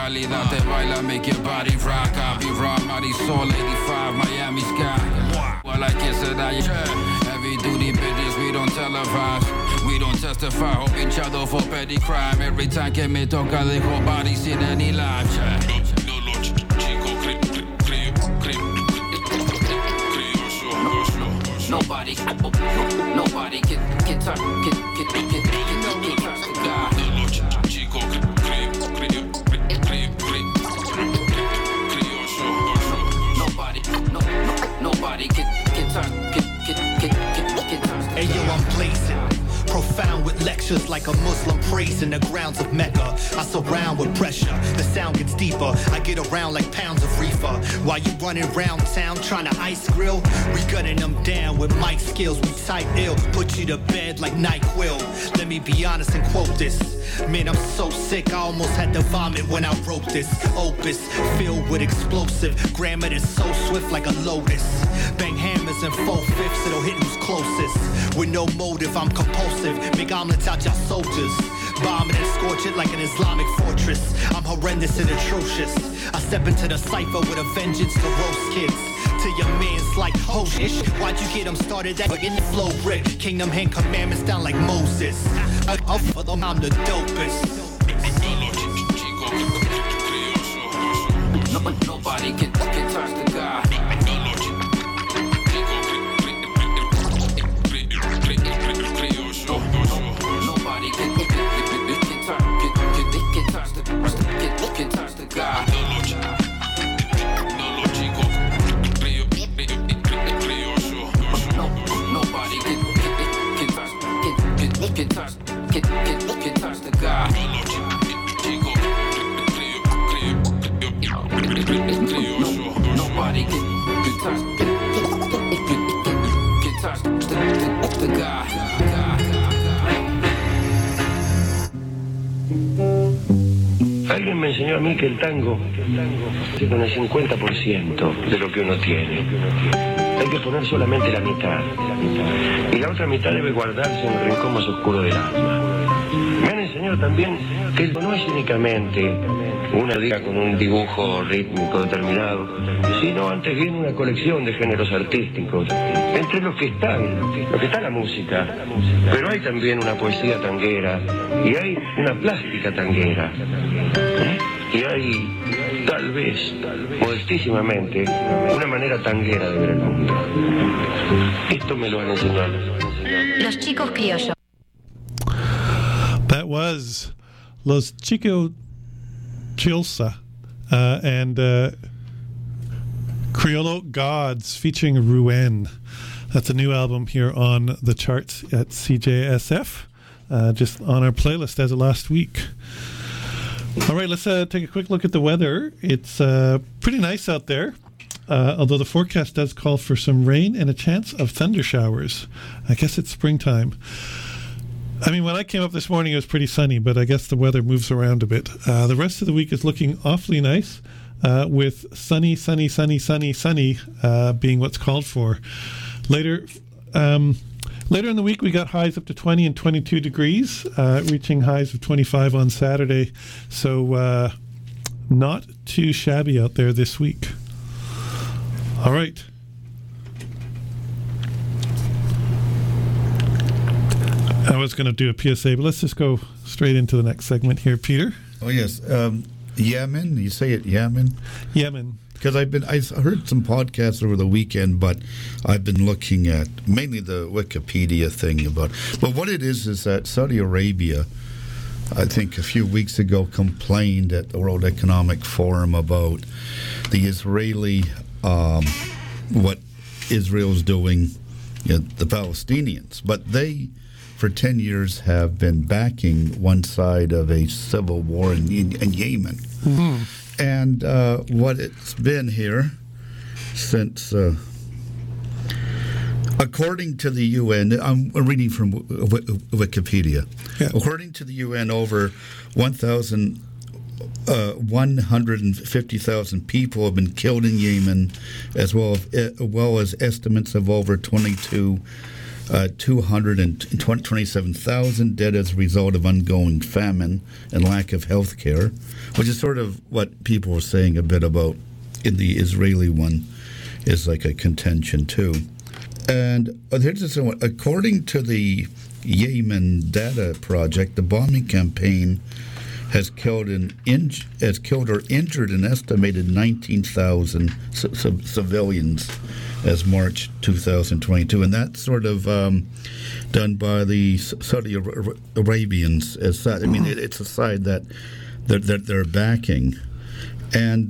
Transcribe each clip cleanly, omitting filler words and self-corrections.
calidad te baila, make your body rock. I'll be raw, Marisol 85, Miami sky. Well, I guess that I heavy duty business, we don't televise. We don't testify, hope each other for petty crime. Every time que me toca dejo body sin any life. Nobody can touch the God. Nobody can touch the Hey yo, I'm blazing. Profound with lectures like a Muslim praising the grounds of Mecca. I surround with pressure, the sound gets deeper. I get around like pounds of reefer. While you running round town trying to ice grill, we gunning them down with mic skills. We type ill, put you to bed like NyQuil. Let me be honest and quote this. Man, I'm so sick, I almost had to vomit when I wrote this opus. Filled with explosive grammar that's so swift like a lotus. Bang hammers in 4/5, it'll hit who's closest. With no motive, I'm compulsive. Make omelets out y'all soldiers. Bomb it and scorch it like an Islamic fortress. I'm horrendous and atrocious. I step into the cypher with a vengeance to roast kids. To your mans like Hoshish. Why'd you get them started that in the flow rip? Kingdom hand commandments down like Moses. I'll for them, I'm the dopest. Nobody can touch the God. Nobody can touch the God. Nobody can touch the God. Nobody can touch the God. Alguien me enseñó a mí que el tango es con el 50% de lo que uno tiene. Hay que poner solamente la mitad. Y la otra mitad debe guardarse en el rincón más oscuro del alma. Me han enseñado también que no es únicamente una liga con un dibujo rítmico determinado, sino antes bien una colección de géneros artísticos, entre los que está la música, pero hay también una poesía tanguera, y hay una plástica tanguera, y hay, tal vez, modestísimamente, una manera tanguera de ver el mundo. Esto me lo han enseñado. Los Chicos Criollos. That was Los Chicos Chilsa and Criollo Gods featuring Ruin. That's a new album here on the charts at CJSF, just on our playlist as of last week. All right, let's take a quick look at the weather. It's pretty nice out there, although the forecast does call for some rain and a chance of thunder showers. I guess it's springtime. I mean, when I came up this morning, it was pretty sunny, but I guess the weather moves around a bit. The rest of the week is looking awfully nice, with sunny being what's called for. Later in the week, we got highs up to 20 and 22 degrees, reaching highs of 25 on Saturday. So not too shabby out there this week. All right. I was going to do a PSA, but let's just go straight into the next segment here, Peter. Oh, yes. Yemen, you say it Yemen? Yemen. Because I heard some podcasts over the weekend, but I've been looking at mainly the Wikipedia thing about. But what it is that Saudi Arabia, I think a few weeks ago, complained at the World Economic Forum about the Israeli, what Israel's doing, the Palestinians. But they, for 10 years, have been backing one side of a civil war in Yemen. Mm-hmm. And what it's been here since, according to the UN, I'm reading from Wikipedia. Yeah. According to the UN, over 150,000 people have been killed in Yemen, as well as estimates of over 22 227,000 dead as a result of ongoing famine and lack of health care, which is sort of what people were saying a bit about in the Israeli one, is like a contention too. And here's this one. According to the Yemen Data Project, the bombing campaign has killed or injured an estimated 19,000 civilians as March 2022, and that's sort of done by the Saudi Arabians. As such, I mean, it's a side that they're backing, and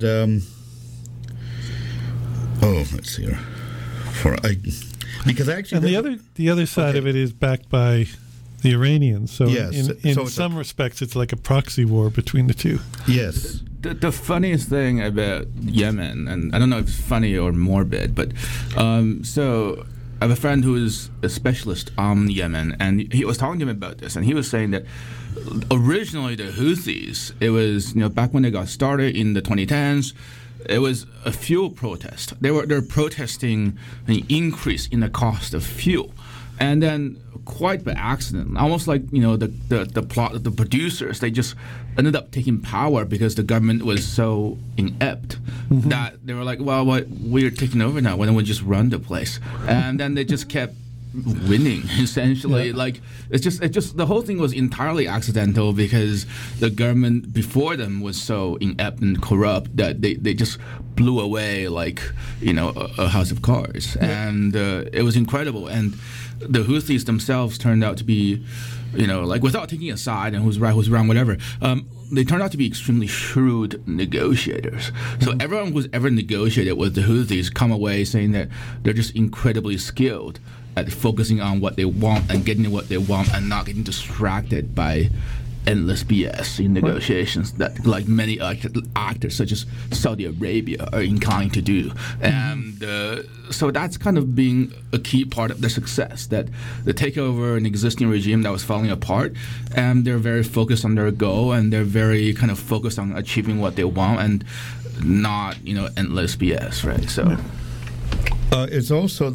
let's see here, because actually, and the other side of it is backed by the Iranians. So yes, in some respects, it's like a proxy war between the two. Yes. The funniest thing about Yemen, and I don't know if it's funny or morbid, but so I have a friend who is a specialist on Yemen, and he was talking to me about this, and he was saying that originally the Houthis, it was, back when they got started in the 2010s, it was a fuel protest. They're protesting an increase in the cost of fuel. And then, quite by accident, almost like the producers, they just ended up taking power because the government was so inept that they were like, well, we're taking over now. Why don't we just run the place? And then they just kept winning, essentially. Yeah. Like it just the whole thing was entirely accidental because the government before them was so inept and corrupt that they just blew away like a house of cards. Yeah. And it was incredible. And the Houthis themselves turned out to be, like without taking a side and who's right, who's wrong, whatever, they turned out to be extremely shrewd negotiators. So everyone who's ever negotiated with the Houthis come away saying that they're just incredibly skilled at focusing on what they want and getting what they want and not getting distracted by endless BS in negotiations that like many actors such as Saudi Arabia are inclined to do. And so that's kind of being a key part of their success, that they take over an existing regime that was falling apart, and they're very focused on their goal, and they're very kind of focused on achieving what they want and not, endless BS, right? So it's also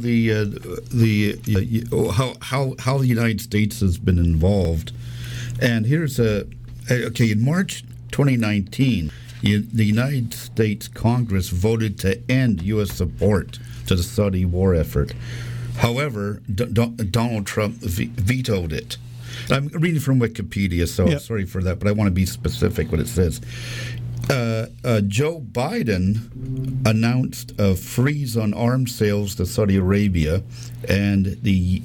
how the United States has been involved. And here's in March 2019, the United States Congress voted to end U.S. support to the Saudi war effort. However, Donald Trump vetoed it. I'm reading from Wikipedia, so sorry for that, but I want to be specific what it says. Joe Biden announced a freeze on arms sales to Saudi Arabia and the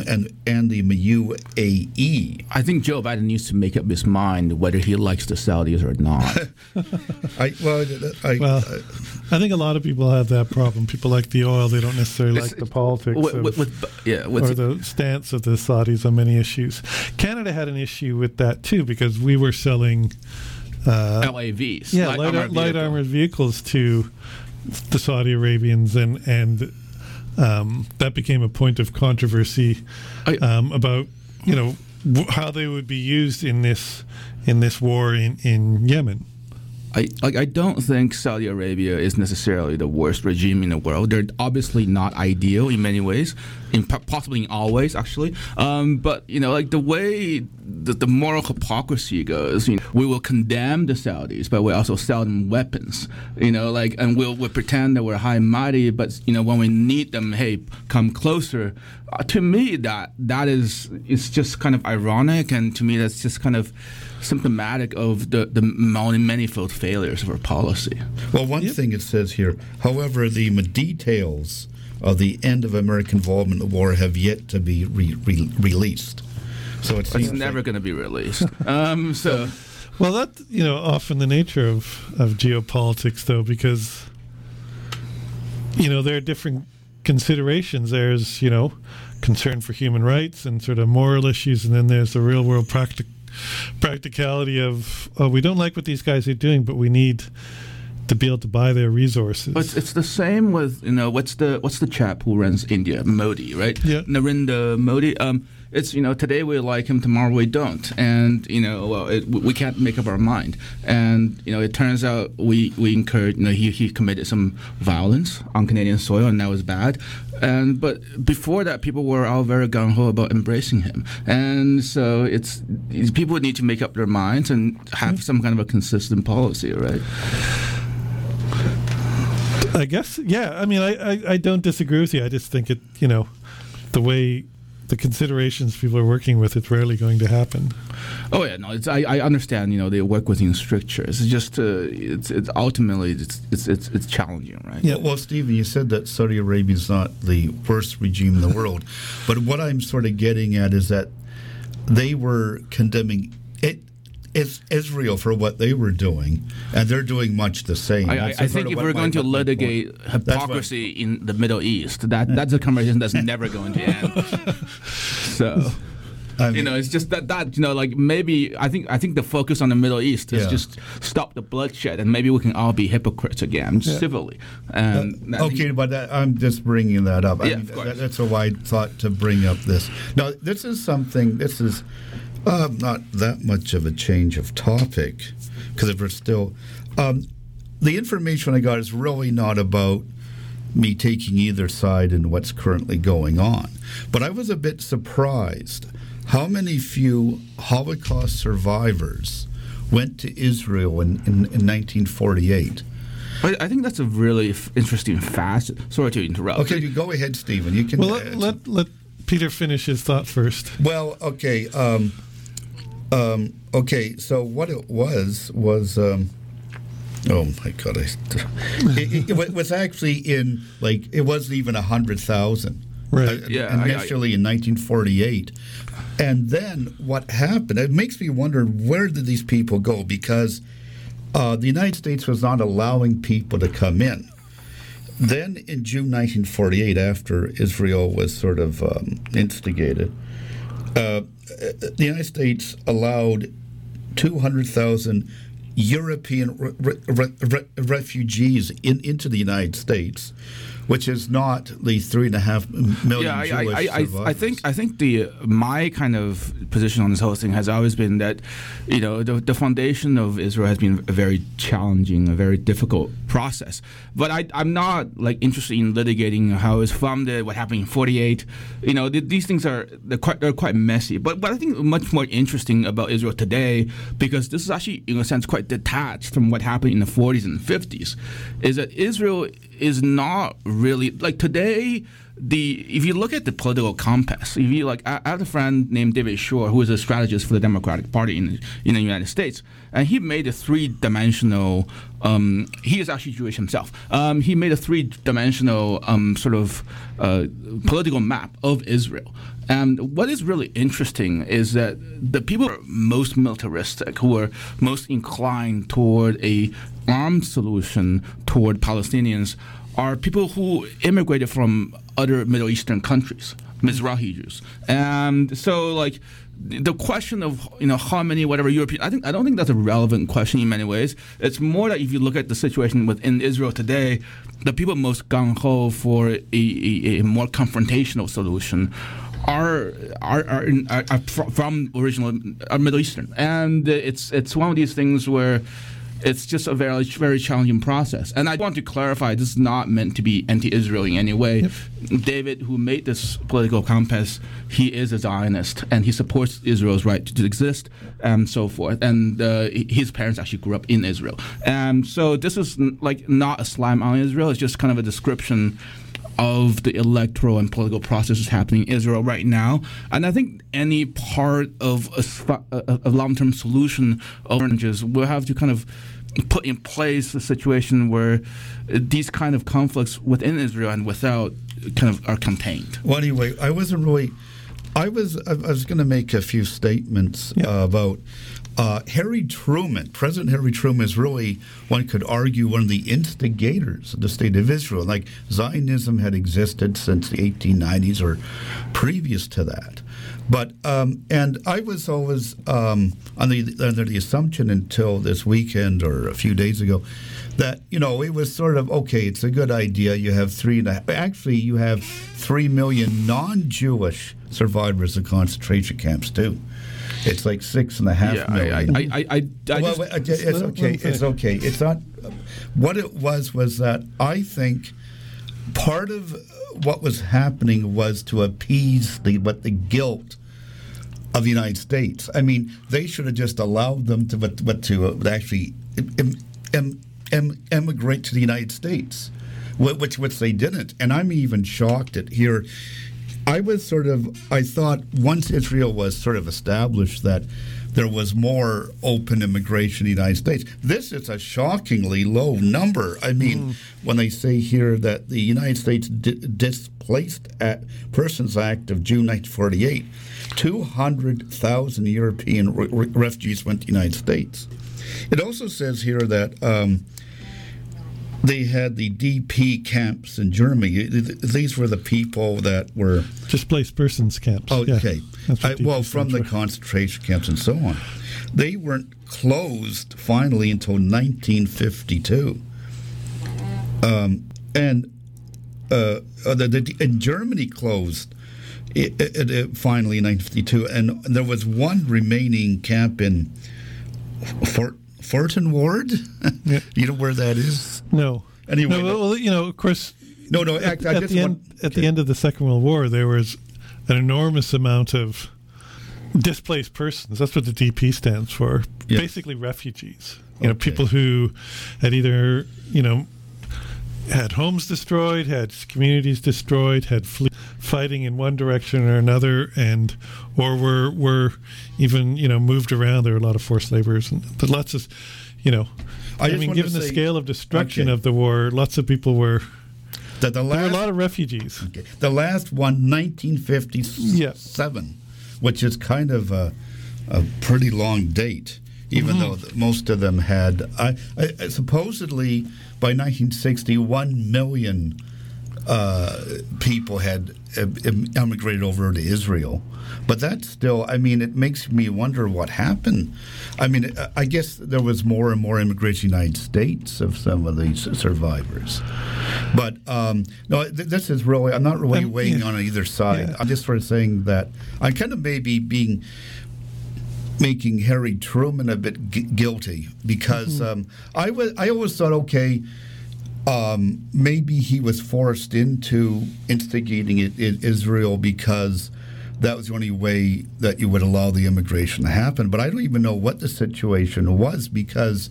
UAE. I think Joe Biden needs to make up his mind whether he likes the Saudis or not. I think a lot of people have that problem. People like the oil; they don't necessarily like the politics or the stance of the Saudis on many issues. Canada had an issue with that too because we were selling LAVs, light armored vehicles to the Saudi Arabians, and that became a point of controversy about how they would be used in this war in Yemen. I don't think Saudi Arabia is necessarily the worst regime in the world. They're obviously not ideal in many ways, possibly in all ways, actually. But the way the moral hypocrisy goes, we will condemn the Saudis, but we also sell them weapons. And we'll pretend that we're high and mighty, but when we need them, hey, come closer. To me, that is just kind of ironic, and to me, that's just kind of symptomatic of the manifold failures of our policy. Well, one thing it says here, however, the details of the end of American involvement in the war have yet to be released. So it's never going to be released. Well, that's often the nature of geopolitics, though, because there are different considerations. There's concern for human rights and sort of moral issues, and then there's the real world practicality of we don't like what these guys are doing, but we need to be able to buy their resources. But it's the same with what's the chap who runs India, Modi, right? Yeah. Narendra Modi. it's today we like him, tomorrow we don't, and we can't make up our mind. And it turns out we incurred he committed some violence on Canadian soil, and that was bad. But before that, people were all very gung ho about embracing him, and so people need to make up their minds and have some kind of a consistent policy, right? I guess, yeah. I mean, I don't disagree with you. I just think the way the considerations people are working with, it's rarely going to happen. Oh yeah, no. I understand. They work within strictures. It's just it's ultimately it's challenging, right? Yeah. Well, Stephen, you said that Saudi Arabia is not the worst regime in the world, but what I'm sort of getting at is that they were condemning Israel for what they were doing, and they're doing much the same. I think if we're going to litigate hypocrisy in the Middle East, that's a conversation that's never going to end. So, it's just that like maybe I think the focus on the Middle East is just stop the bloodshed, and maybe we can all be hypocrites again civilly. But I'm just bringing that up. Of course. That's why I thought to bring up this. Now, this is not that much of a change of topic, because if we're still... the information I got is really not about me taking either side in what's currently going on. But I was a bit surprised how many few Holocaust survivors went to Israel in 1948. I think that's a really interesting fact. Sorry to interrupt. Okay, you go ahead, Stephen. You can... Well, let Peter finish his thought first. Well, okay... so what it was oh my God! It was actually in it wasn't even 100,000. Right. Initially in 1948, and then what happened? It makes me wonder, where did these people go? Because the United States was not allowing people to come in. Then in June 1948, after Israel was sort of instigated, the United States allowed 200,000 European refugees into the United States, which is not the 3.5 million Jewish survivors. I think my kind of position on this whole thing has always been that, the foundation of Israel has been a very challenging, a very difficult process. But I'm not interested in litigating how it was founded, what happened in 48. These things they're quite messy. But I think much more interesting about Israel today, because this is actually in a sense quite detached from what happened in the 40s and 50s, is that Israel is not really today. If you look at the political compass, if you I have a friend named David Shor, who is a strategist for the Democratic Party in the United States, and he made a three-dimensional. He is actually Jewish himself. He made a three-dimensional sort of political map of Israel. And what is really interesting is that the people who are most militaristic, who are most inclined toward a armed solution toward Palestinians, are people who immigrated from other Middle Eastern countries, Mizrahi Jews. And so, the question of how many whatever European, I don't think that's a relevant question in many ways. It's more that if you look at the situation within Israel today, the people most gung ho for a more confrontational solution are from original Middle Eastern, and it's one of these things where it's just a very, very challenging process. And I want to clarify, this is not meant to be anti-Israel in any way. Yep. David, who made this political compass, he is a Zionist, and he supports Israel's right to exist, and so forth. And his parents actually grew up in Israel. So this is not a slam on Israel. It's just kind of a description of the electoral and political processes happening in Israel right now. And I think any part of a long-term solution of oranges will have to kind of put in place a situation where these kind of conflicts within Israel and without kind of are contained. Well, anyway, I was going to make a few statements about Harry Truman, President Harry Truman, is really, one could argue, one of the instigators of the State of Israel. Like, Zionism had existed since the 1890s or previous to that. But, and I was always under the assumption until this weekend or a few days ago that, you know, it was sort of, okay, it's a good idea. You have 3 million non-Jewish survivors of concentration camps, too. It's like 6.5 million. It's okay. It's okay. It's not. What it was that I think part of what was happening was to appease the guilt of the United States. I mean, they should have just allowed them to actually emigrate to the United States, which they didn't. And I'm even shocked at here. I thought once Israel was sort of established that there was more open immigration in the United States. This is a shockingly low number. I mean, when they say here that the United States Displaced Persons Act of June 1948, 200,000 European refugees went to the United States. It also says here that they had the DP camps in Germany. These were the people that were displaced persons camps. Okay, yeah, from the concentration camps and so on. They weren't closed finally until 1952, and Germany closed finally in 1952, and there was one remaining camp in Fulton Ward. Yeah. You know where that is? No. Anyway, well, you know, of course. No. At the end of the Second World War, there was an enormous amount of displaced persons. That's what the DP stands for. Yeah. Basically, refugees. You know, people who had either, you know, had homes destroyed, had communities destroyed, had fighting in one direction or another, or were even, you know, moved around. There were a lot of forced laborers, but lots of, you know, I mean, given the scale of destruction of the war, lots of people were. There were a lot of refugees. Okay. The last one, 1957, which is kind of a pretty long date, even though most of them had. Supposedly, by 1960, 1 million people had emigrated over to Israel. But that's still, I mean, it makes me wonder what happened. I mean, I guess there was more and more immigration in the United States of some of these survivors. But, no, this is really, I'm not really weighing on either side. I'm just sort of saying that I'm kind of maybe making Harry Truman a bit guilty because I always thought, okay, maybe he was forced into instigating Israel because that was the only way that you would allow the immigration to happen. But I don't even know what the situation was because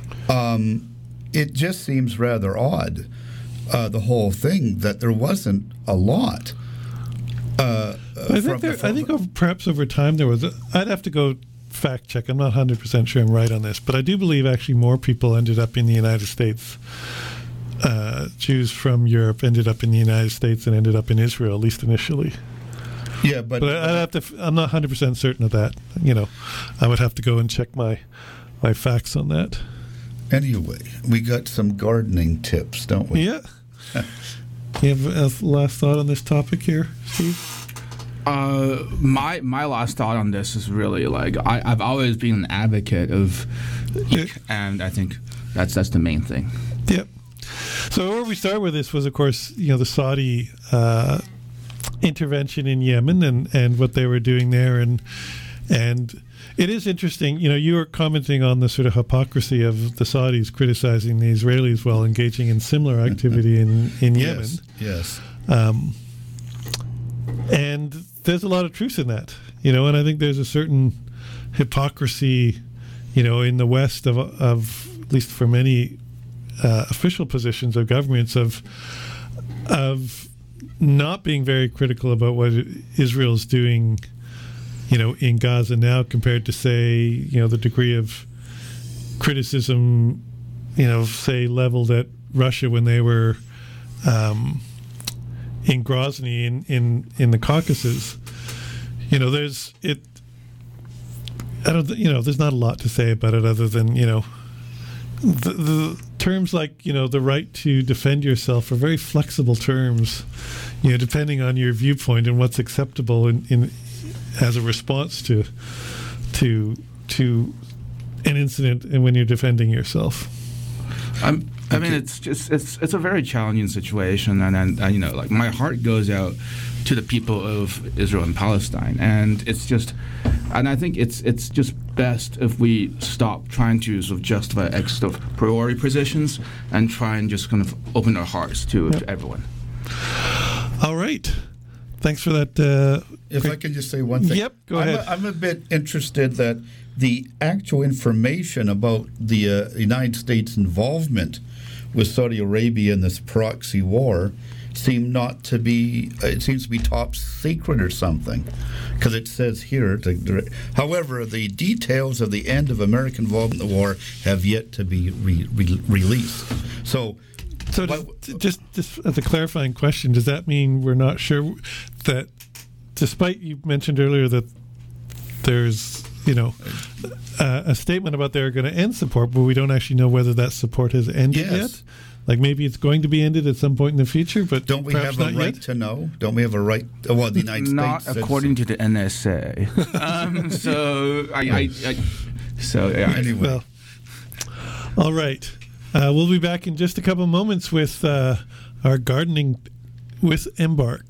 it just seems rather odd, the whole thing, that there wasn't a lot. I think perhaps over time there was. I'd have to go fact check. I'm not 100% sure I'm right on this, but I do believe actually more people ended up in the United States. Jews from Europe ended up in the United States and ended up in Israel, at least initially. Yeah, but I'm not 100% certain of that. You know, I would have to go and check my facts on that. Anyway, we got some gardening tips, don't we? Yeah. You have a last thought on this topic here, Steve? My last thought on this is really like I've always been an advocate of, and I think that's the main thing. Yep. So where we start with this was, of course, you know, the Saudi intervention in Yemen and what they were doing there, and it is interesting. You know, you were commenting on the sort of hypocrisy of the Saudis criticizing the Israelis while engaging in similar activity in Yemen. Yes. And there's a lot of truth in that, you know, and I think there's a certain hypocrisy, you know, in the West of at least for many official positions of governments of not being very critical about what Israel's doing, you know, in Gaza now compared to, say, you know, the degree of criticism, you know, say leveled at Russia when they were in Grozny in the Caucasus. You know, I don't, there's not a lot to say about it other than, the terms like, the right to defend yourself are very flexible terms, depending on your viewpoint and what's acceptable in as a response to an incident and when you're defending yourself. I mean, it's a very challenging situation, and like my heart goes out to the people of Israel and Palestine, and I think it's just best if we stop trying to sort of justify extra priority positions and try and just kind of open our hearts to everyone. All right. Thanks for that. If I can just say one thing. Yep, go ahead. I'm a bit interested that the actual information about the United States involvement with Saudi Arabia in this proxy war seems to be top secret or something, because it says here, however, the details of the end of American involvement in the war have yet to be released. So just as a clarifying question, does that mean we're not sure that, despite you mentioned earlier that there's a statement about they're going to end support, but we don't actually know whether that support has ended yet? Like maybe it's going to be ended at some point in the future, but don't we have a right to know? Don't we have a right? Well, the United not States. Not according to the NSA. Anyway. Well, all right. We'll be back in just a couple of moments with our gardening with Embark.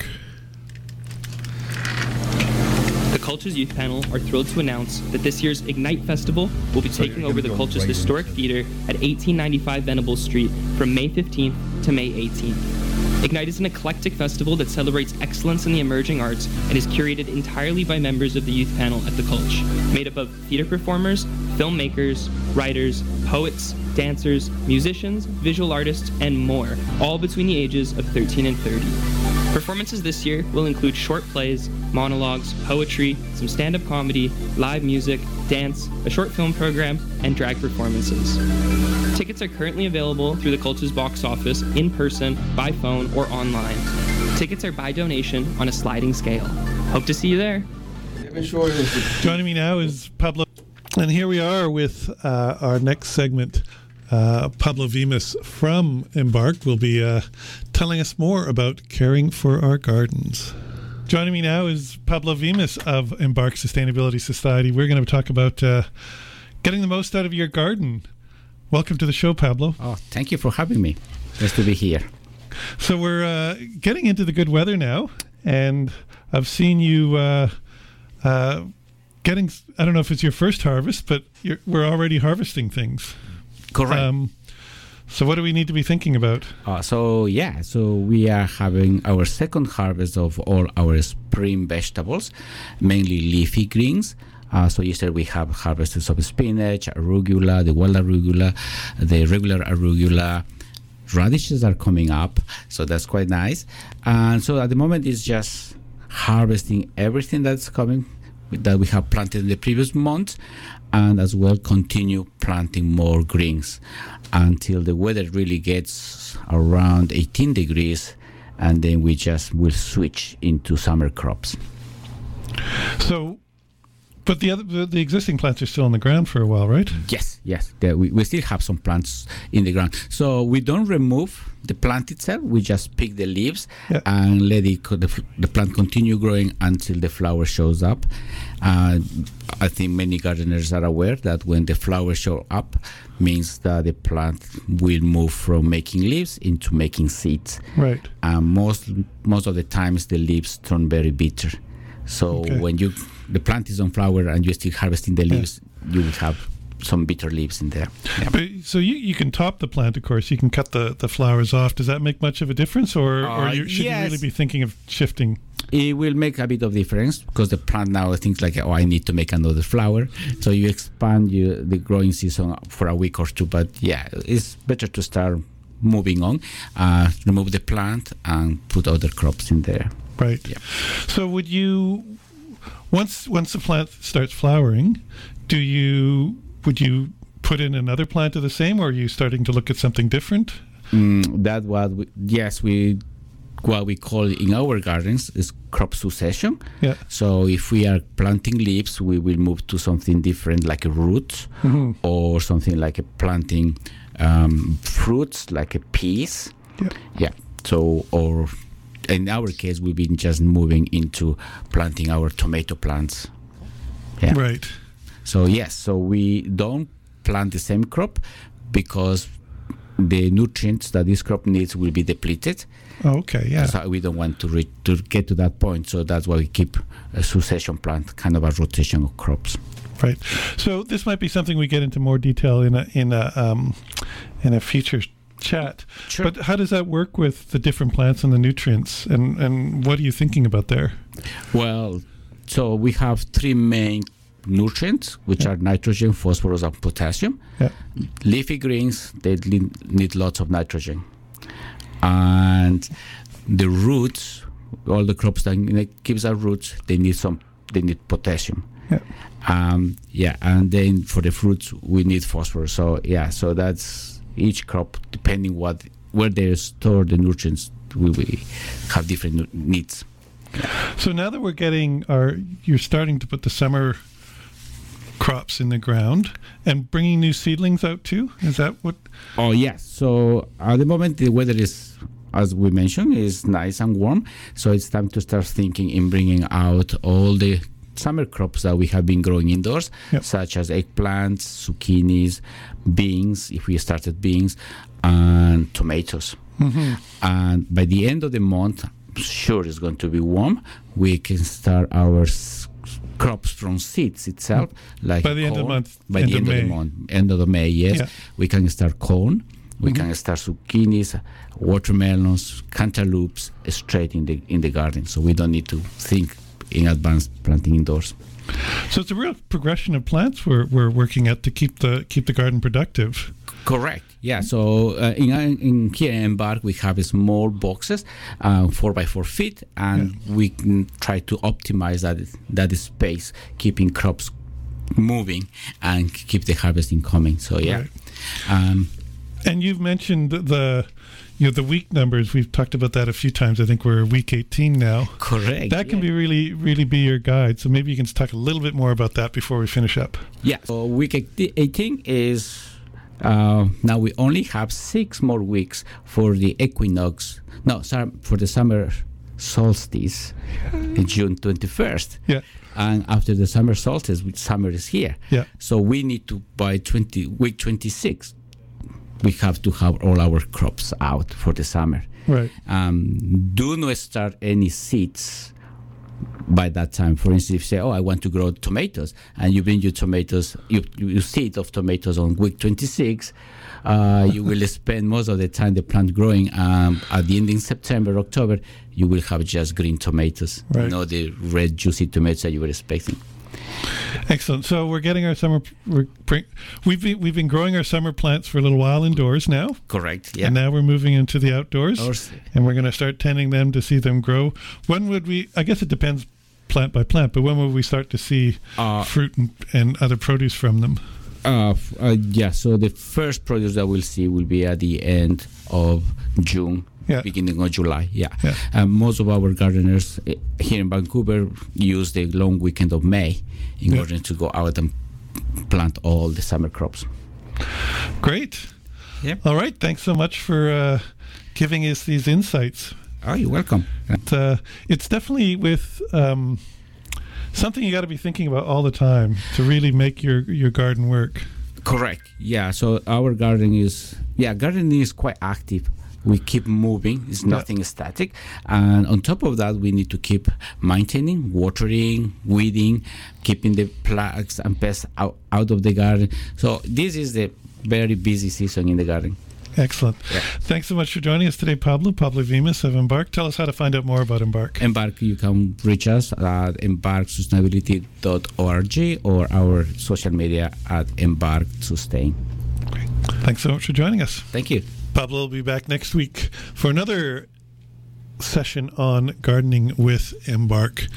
The Cultures Youth Panel are thrilled to announce that this year's Ignite Festival will be taking over the Cultures Historic Theater at 1895 Venables Street from May 15th to May 18th. Ignite is an eclectic festival that celebrates excellence in the emerging arts and is curated entirely by members of the youth panel at the Culture, made up of theater performers, filmmakers, writers, poets, dancers, musicians, visual artists, and more, all between the ages of 13 and 30. Performances this year will include short plays, monologues, poetry, some stand-up comedy, live music, dance, a short film program, and drag performances. Tickets are currently available through the Cultures box office, in person, by phone, or online. Tickets are by donation on a sliding scale. Hope to see you there. Joining me now is Pablo, and here we are with our next segment. Pablo Vimas from Embark will be telling us more about caring for our gardens. Joining me now is Pablo Vimas of Embark Sustainability Society. We're going to talk about getting the most out of your garden. Welcome to the show, Pablo. Oh, thank you for having me. Nice to be here. So we're getting into the good weather now, and I've seen you getting, I don't know if it's your first harvest, but we're already harvesting things. Correct. So what do we need to be thinking about? So we are having our second harvest of all our spring vegetables, mainly leafy greens. So yesterday we have harvested of spinach, arugula, the wild arugula, the regular arugula. Radishes are coming up, so that's quite nice. And so at the moment it's just harvesting everything that's coming that we have planted in the previous month, and as well continue planting more greens until the weather really gets around 18 degrees, and then we just will switch into summer crops. So, but the existing plants are still on the ground for a while, right? Yes. We still have some plants in the ground. So we don't remove the plant itself. We just pick the leaves and let the plant continue growing until the flower shows up. I think many gardeners are aware that when the flowers show up, means that the plant will move from making leaves into making seeds. Right. And most of the times the leaves turn very bitter. So when the plant is on flower and you're still harvesting the leaves, you will have some bitter leaves in there. Yeah. But, so you can top the plant, of course. You can cut the flowers off. Does that make much of a difference, or should you really be thinking of shifting? It will make a bit of difference because the plant now thinks like, I need to make another flower. So you expand the growing season for a week or two. But it's better to start moving on, remove the plant and put other crops in there. Right. Yeah. So would you, once the plant starts flowering, would you put in another plant of the same, or are you starting to look at something different? We what we call in our gardens is crop succession. Yeah. So if we are planting leaves, we will move to something different, like a root, or something like a planting fruits, like a peas. Yeah. Yeah. So, or in our case, we've been just moving into planting our tomato plants. Yeah. Right. So yes, so we don't plant the same crop because the nutrients that this crop needs will be depleted. Oh, okay, yeah. So we don't want to get to that point. So that's why we keep a succession plant, kind of a rotation of crops. Right. So this might be something we get into more detail in a future chat. Sure. But how does that work with the different plants and the nutrients? And what are you thinking about there? Well, so we have three main nutrients, which are nitrogen, phosphorus, and potassium. Yeah. Leafy greens, they need lots of nitrogen. And the roots, all the crops that gives our roots, they need potassium. Yeah. And then for the fruits, we need phosphorus. So so that's each crop, depending where they store the nutrients, we have different needs. So now that you're starting to put the summer crops in the ground and bringing new seedlings out too? Is that what? Oh, yes. So at the moment, the weather is, as we mentioned, is nice and warm. So it's time to start thinking in bringing out all the summer crops that we have been growing indoors, such as eggplants, zucchinis, beans, if we started beans, and tomatoes. And by the end of the month, sure it's going to be warm, we can start our crops from seeds itself, like by the corn. end of the month. By the end of the month, end of May, yes. Yeah. We can start corn. We can start zucchinis, watermelons, cantaloupes straight in the garden. So we don't need to think in advance planting indoors. So it's a real progression of plants we're working at to keep the garden productive. Correct. Yeah. So in here in Embark, we have small boxes, 4x4 feet, and we can try to optimize that space, keeping crops moving and keep the harvesting coming. So yeah. Right. And you've mentioned the week numbers. We've talked about that a few times. I think we're week 18 now. Correct. That can be really be your guide. So maybe you can talk a little bit more about that before we finish up. Yeah. So week 18 is now we only have 6 more weeks for the equinox. No, sorry, for the summer solstice, June 21st. Yeah. And after the summer solstice, summer is here. Yeah. So we need to, by week 26, we have to have all our crops out for the summer. Right. Do not start any seeds by that time. For instance, if you say, I want to grow tomatoes, and you bring your tomatoes, you seed of tomatoes on week 26, you will spend most of the time the plant growing. At the end in September, October, you will have just green tomatoes, not the red juicy tomatoes that you were expecting. Excellent. So we're getting our summer. We've been growing our summer plants for a little while indoors now. Correct. Yeah. And now we're moving into the outdoors, and we're going to start tending them to see them grow. When would we? I guess it depends plant by plant, but when will we start to see fruit and other produce from them? So the first produce that we'll see will be at the end of June. Beginning of July, most of our gardeners here in Vancouver use the long weekend of May in order to go out and plant all the summer crops. Great. Yep. All right. Thanks so much for giving us these insights. Oh, you're welcome. It's definitely with something you got to be thinking about all the time to really make your garden work. Correct. Yeah. So our gardening is quite active. We keep moving. It's nothing static. And on top of that, we need to keep maintaining, watering, weeding, keeping the plagues and pests out of the garden. So this is the very busy season in the garden. Excellent. Yeah. Thanks so much for joining us today, Pablo Vimas of Embark. Tell us how to find out more about Embark. Embark, you can reach us at embarksustainability.org or our social media at Embark Sustain. Great. Thanks so much for joining us. Thank you. Pablo will be back next week for another session on gardening with Embark.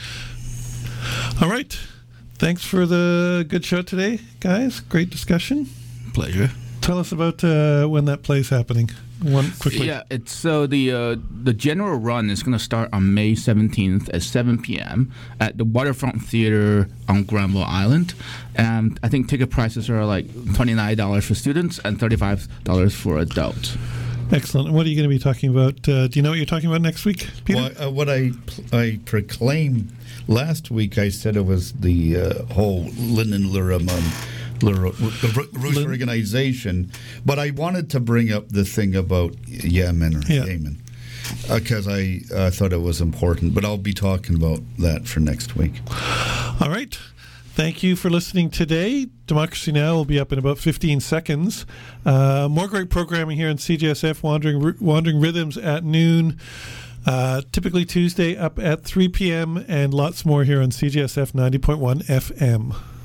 All right. Thanks for the good show today, guys. Great discussion. Pleasure. Tell us about when that play's happening. one quickly. Yeah, it's so the general run is going to start on May 17th at 7 p.m. at the Waterfront Theater on Granville Island, and I think ticket prices are like $29 for students and $35 for adults. Excellent. And what are you going to be talking about? Do you know what you're talking about next week, Peter? Well, what I proclaimed last week, I said it was the whole Linen Roots organization, but I wanted to bring up the thing about Yemen because I thought it was important, but I'll be talking about that for next week. All right. Thank you for listening today. Democracy Now! Will be up in about 15 seconds. More great programming here on CJSF, Wandering Rhythms at noon. Typically Tuesday up at 3 p.m. and lots more here on CJSF 90.1 FM.